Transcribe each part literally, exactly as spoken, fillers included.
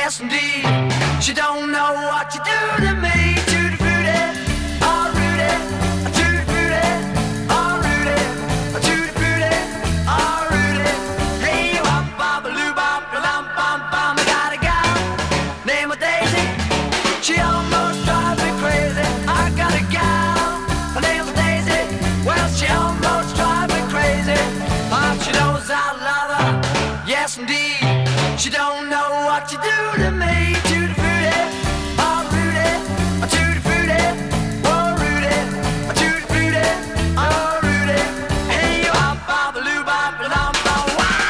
Yes, indeed. She don't know what you do to me. Tutti frutti, oh Rudy. Tutti frutti, oh Rudy. Tutti frutti, oh Rudy. Hey, wop, bop, loo, bop, bum, bum, bum. I got a gal named Daisy. She almost drives me crazy. I got a gal named Daisy. Well, she almost drives me crazy. But she knows I love her. Yes, indeed. She don't know what you do to me. Tutti frutti, oh Rudy. Tutti frutti, oh Rudy. Tutti frutti, oh Rudy. Hey, bop, bop, loo, bop, lum, bum,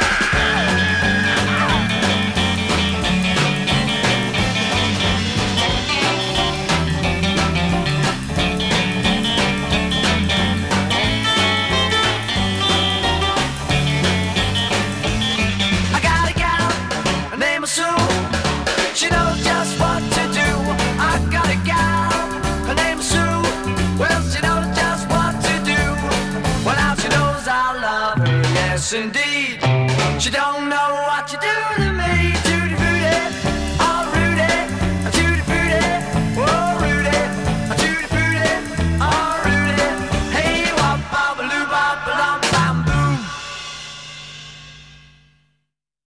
I got a gal named Sue. She knows just what to do. I got a gal, her name's Sue. Well, she knows just what to do. Well, now she knows I love her, yes indeed. She don't know what you do to me.